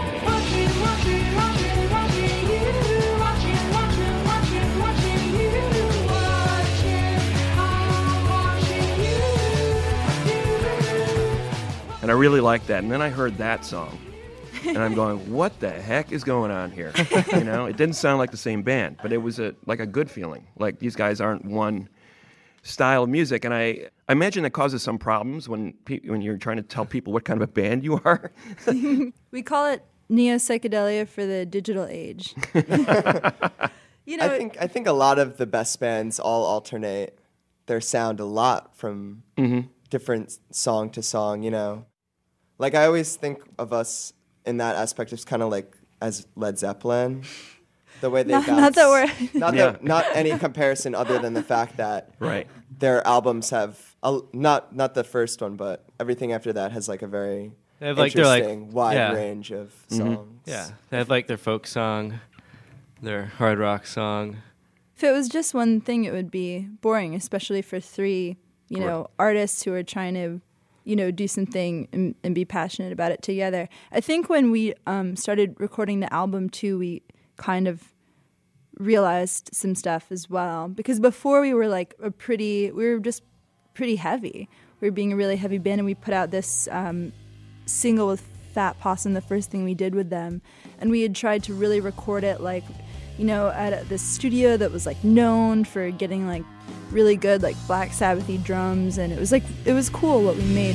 And I really liked that. And then I heard that song. And I'm going, what the heck is going on here? You know, it didn't sound like the same band, but it was a like a good feeling. Like these guys aren't one style of music. And I, I imagine that causes some problems when pe- when you're trying to tell people what kind of a band you are. We call it neo psychedelia for the digital age. You know, I think I think a lot of the best bands all alternate their sound a lot from Mhm. different song to song. You know, like I always think of us in that aspect as kind of like as Led Zeppelin, the way they Not- bounce. not that we're- not Yeah. that, not any comparison other than the fact that Right. their albums have a, not not the first one, but everything after that has like a very They have like their like interesting wide yeah. range of Mhm. songs. Yeah, they have like their folk song, their hard rock song. if it was just one thing, it would be boring, especially for three, you know, artists who are trying to, you know, do something and, and be passionate about it together. I think when we um, started recording the album too, we kind of realized some stuff as well. Because before we were like a pretty, we were just pretty heavy. We were being a really heavy band, and we put out this um, single with Fat Possum, the first thing we did with them. And we had tried to really record it like, you know, at a, this studio that was like known for getting like really good like Black Sabbathy drums, and it was like it was cool what we made.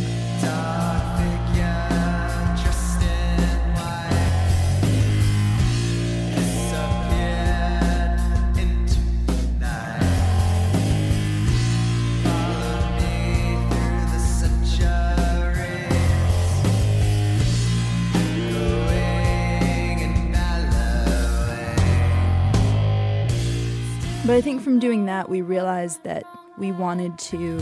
But I think from doing that, we realized that we wanted to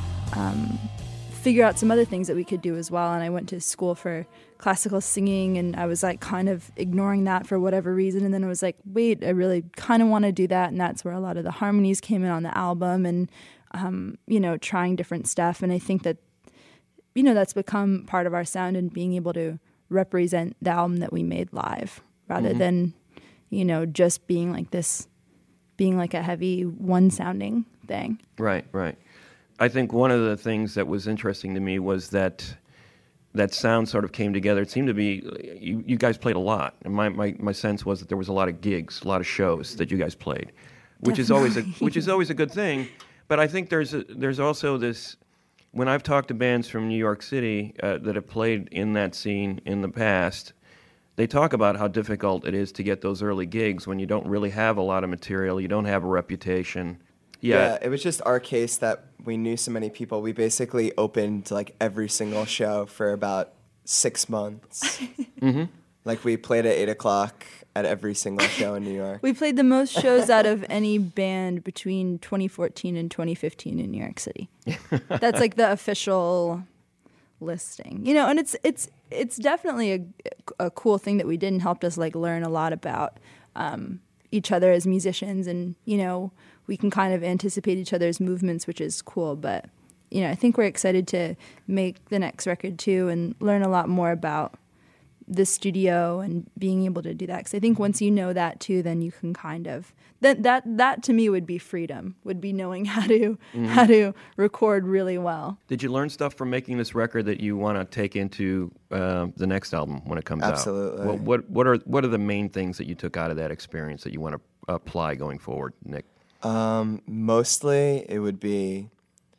um, figure out some other things that we could do as well. And I went to school for classical singing, and I was like kind of ignoring that for whatever reason. And then I was like, wait, I really kind of want to do that. And that's where a lot of the harmonies came in on the album, and, um, you know, trying different stuff. And I think that, you know, that's become part of our sound, and being able to represent the album that we made live rather Mhm. than, you know, just being like this, being like a heavy one sounding thing. Right, right. I think one of the things that was interesting to me was that that sound sort of came together. It seemed to be, you, you guys played a lot. And my, my, my sense was that there was a lot of gigs, a lot of shows that you guys played, which is always a, which is always a good thing. But I think there's a, there's also this, when I've talked to bands from New York City uh, that have played in that scene in the past, they talk about how difficult it is to get those early gigs when you don't really have a lot of material, you don't have a reputation. Yeah. Yeah, it was just our case that we knew so many people. We basically opened like every single show for about six months. Mm-hmm. Like we played at eight o'clock at every single show in New York. We played the most shows out of any band between twenty fourteen and twenty fifteen in New York City. That's like the official listing, you know, and it's it's it's definitely a, a cool thing that we did, and helped us like learn a lot about um, each other as musicians, and you know, we can kind of anticipate each other's movements, which is cool. But you know, I think we're excited to make the next record too, and learn a lot more about the studio and being able to do that. Because I think once you know that too, then you can kind of that that that to me would be freedom. Would be knowing how to Mhm. how to record really well. Did you learn stuff from making this record that you want to take into uh, the next album when it comes Absolutely. out? What, what what are what are the main things that you took out of that experience that you want to apply going forward, Nick? Um, mostly it would be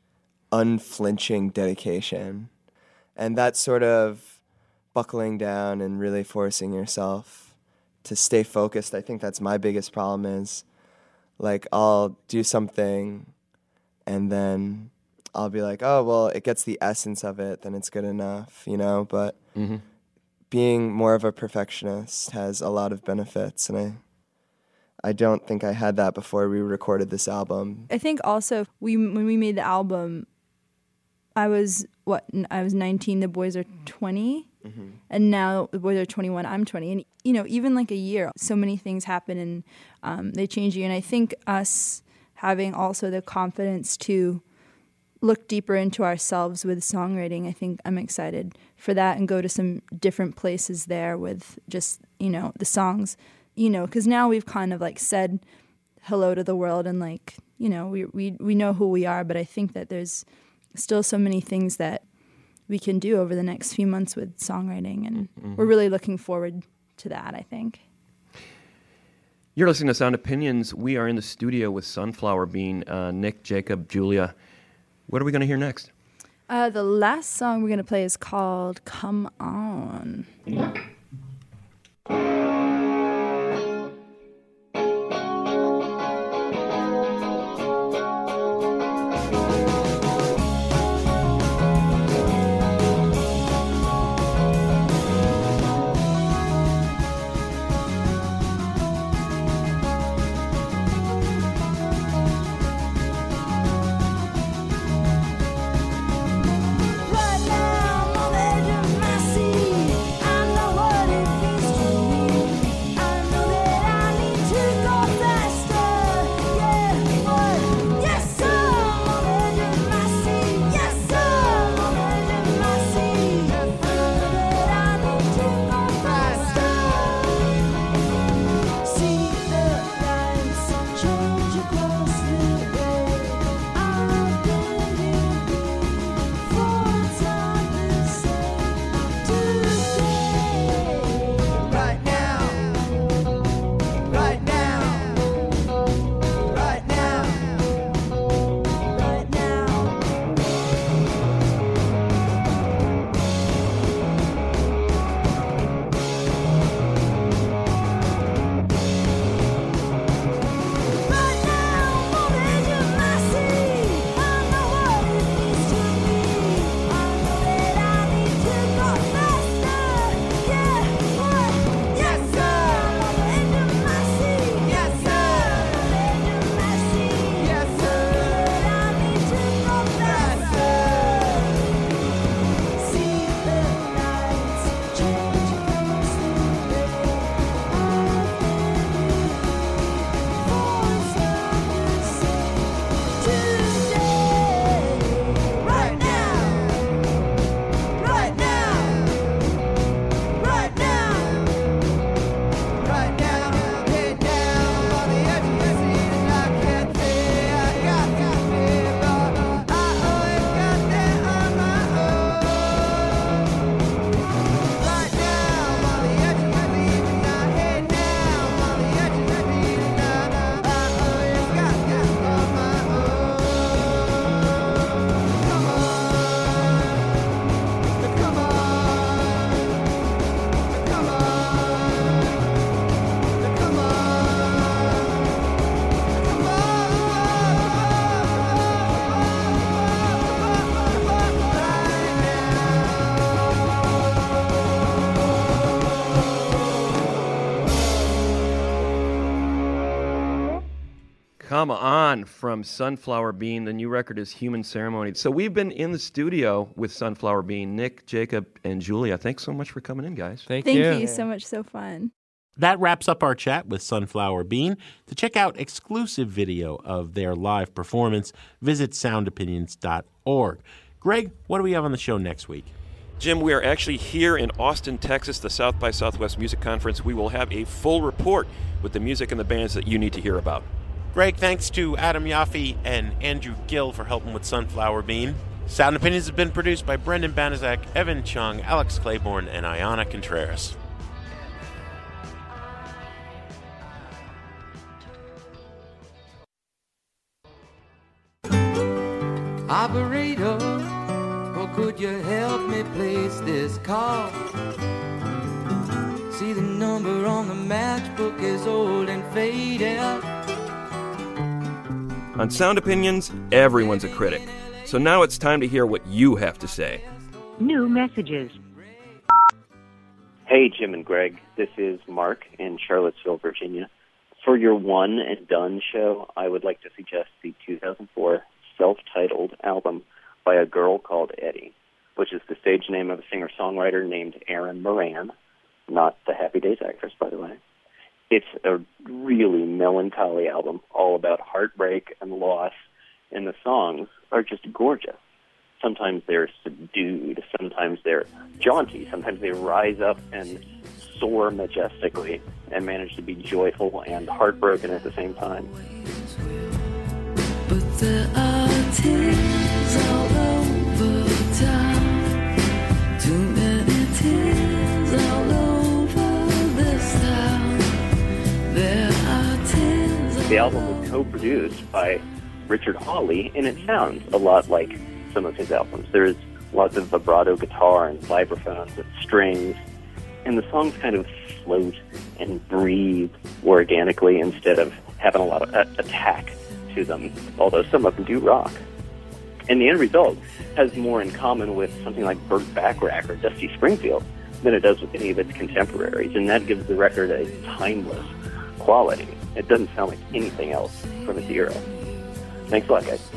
unflinching dedication, and that sort of buckling down and really forcing yourself to stay focused. I think that's my biggest problem is, like, I'll do something and then I'll be like, oh, well, it gets the essence of it, then it's good enough, you know? But Mhm. being more of a perfectionist has a lot of benefits, and I I don't think I had that before we recorded this album. I think also we when we made the album, I was what n- I was nineteen. The boys are twenty, Mm-hmm. And now, where they're twenty-one, I'm twenty. And, you know, even like a year, so many things happen and um, they change you. And I think us having also the confidence to look deeper into ourselves with songwriting, I think I'm excited for that and go to some different places there with just, you know, the songs, you know, because now we've kind of like said hello to the world and like, you know, we, we, we know who we are, but I think that there's still so many things that we can do over the next few months with songwriting, and mm-hmm. we're really looking forward to that, I think. You're listening to Sound Opinions. We are in the studio with Sunflower Bean, uh, Nick, Jacob, Julia. What are we going to hear next? Uh, the last song we're going to play is called Come On. Come On from Sunflower Bean. The new record is Human Ceremony. So we've been in the studio with Sunflower Bean, Nick, Jacob, and Julia. Thanks so much for coming in, guys. Thank, Thank you. you so much. So fun. That wraps up our chat with Sunflower Bean. To check out exclusive video of their live performance, visit sound opinions dot org. Greg, what do we have on the show next week? Jim, we are actually here in Austin, Texas, the South by Southwest Music Conference. We will have a full report with the music and the bands that you need to hear about. Greg, thanks to Adam Yaffe and Andrew Gill for helping with Sunflower Bean. Sound Opinions has been produced by Brendan Banaszak, Evan Chung, Alex Claiborne, and Ayana Contreras. Operator, oh, could you help me place this call? See, the number on the matchbook is old and faded. On Sound Opinions, everyone's a critic. So now it's time to hear what you have to say. New messages. Hey, Jim and Greg. This is Mark in Charlottesville, Virginia. For your One and Done show, I would like to suggest the two thousand four self-titled album by a girl called Eddie. which is the stage name of a singer-songwriter named Erin Moran, not the Happy Days actress, by the way. It's a really melancholy album, all about heartbreak and loss, and the songs are just gorgeous. Sometimes they're subdued, sometimes they're jaunty, sometimes they rise up and soar majestically and manage to be joyful and heartbroken at the same time. But there are tears all over town. Too many tears all over this town. There are tears. The album was co-produced by Richard Hawley, and it sounds a lot like some of his albums. There's lots of vibrato guitar and vibraphones and strings, and the songs kind of float and breathe organically instead of having a lot of uh, attack to them, although some of them do rock. And the end result has more in common with something like Burt Bacharach or Dusty Springfield than it does with any of its contemporaries, and that gives the record a timeless quality. It doesn't sound like anything else from its era. Thanks a lot, guys.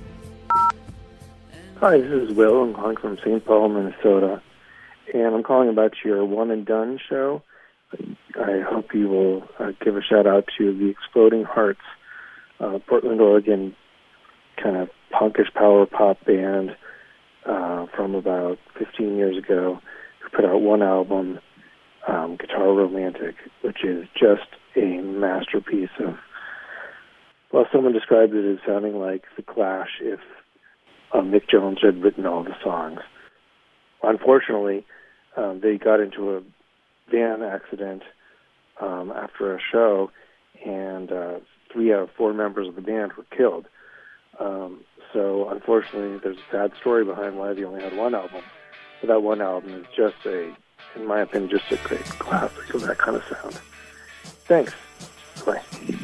Hi, this is Will. I'm calling from Saint Paul, Minnesota, and I'm calling about your One and Done show. I hope you will uh, give a shout-out to the Exploding Hearts, uh, Portland, Oregon, kind of punkish power pop band uh, from about fifteen years ago, who put out one album, um, Guitar Romantic, which is just a masterpiece of, well, someone described it as sounding like The Clash if uh, Mick Jones had written all the songs. Unfortunately, um, they got into a van accident um, after a show, and uh, three out of four members of the band were killed. Um, so, unfortunately, there's a sad story behind why they only had one album. But that one album is just a, in my opinion, just a great classic of that kind of sound. Thanks. Bye.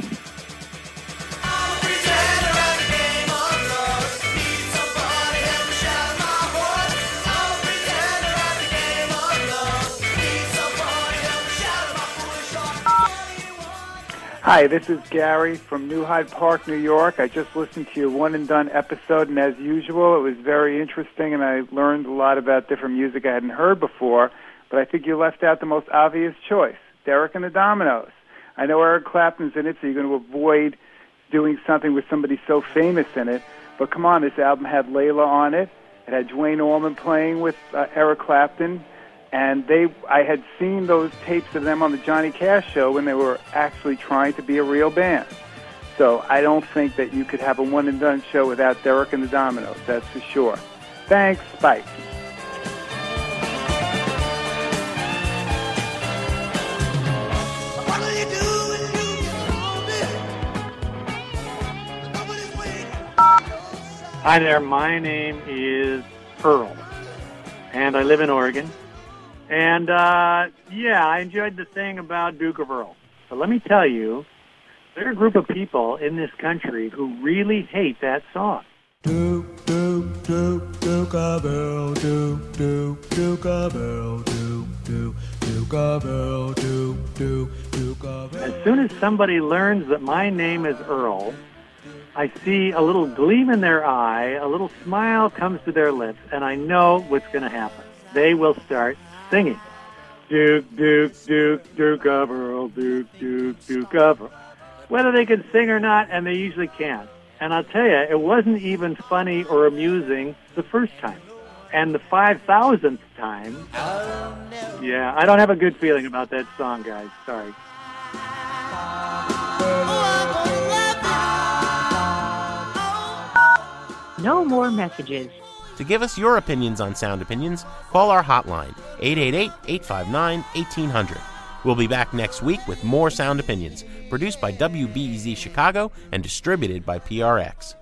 Hi, this is Gary from New Hyde Park, New York. I just listened to your One and Done episode, and as usual, it was very interesting, and I learned a lot about different music I hadn't heard before, but I think you left out the most obvious choice, Derek and the Dominos. I know Eric Clapton's in it, so you're going to avoid doing something with somebody so famous in it, but come on, this album had Layla on it. It had Duane Allman playing with uh, Eric Clapton. And they, I had seen those tapes of them on the Johnny Cash show when they were actually trying to be a real band. So I don't think that you could have a one-and-done show without Derek and the Dominos, that's for sure. Thanks, bye. Hi there, my name is Earl, and I live in Oregon. And, uh, yeah, I enjoyed the thing about Duke of Earl. But let me tell you, there are a group of people in this country who really hate that song. Duke, Duke, Duke, Duke of Earl, Duke, Duke, Duke of Earl, Duke, Duke, Duke of Earl, Duke, Duke, Duke of Earl. As soon as somebody learns that my name is Earl, I see a little gleam in their eye, a little smile comes to their lips, and I know what's going to happen. They will start singing. Duke, Duke, Duke, Duke of Earl, Duke, Duke, Duke of Earl. Whether they can sing or not, and they usually can. And I'll tell you, it wasn't even funny or amusing the first time. And the five thousandth time, yeah, I don't have a good feeling about that song, guys. Sorry. No more messages. To give us your opinions on Sound Opinions, call our hotline, eight eight eight, eight five nine, one eight zero zero. We'll be back next week with more Sound Opinions, produced by W B E Z Chicago and distributed by P R X.